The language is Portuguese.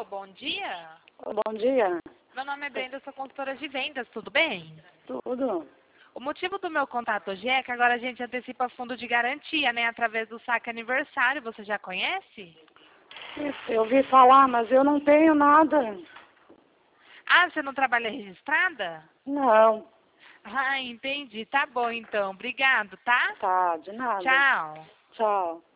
bom dia. Bom dia. Meu nome é Brenda, eu sou consultora de vendas, tudo bem? Tudo. O motivo do meu contato hoje é que agora a gente antecipa fundo de garantia, né? Através do saque aniversário, você já conhece? Isso, eu ouvi falar, mas eu não tenho nada. Ah, você não trabalha registrada? Não. Ah, entendi. Tá bom então. Obrigado, tá? Tá, de nada. Tchau. Tchau.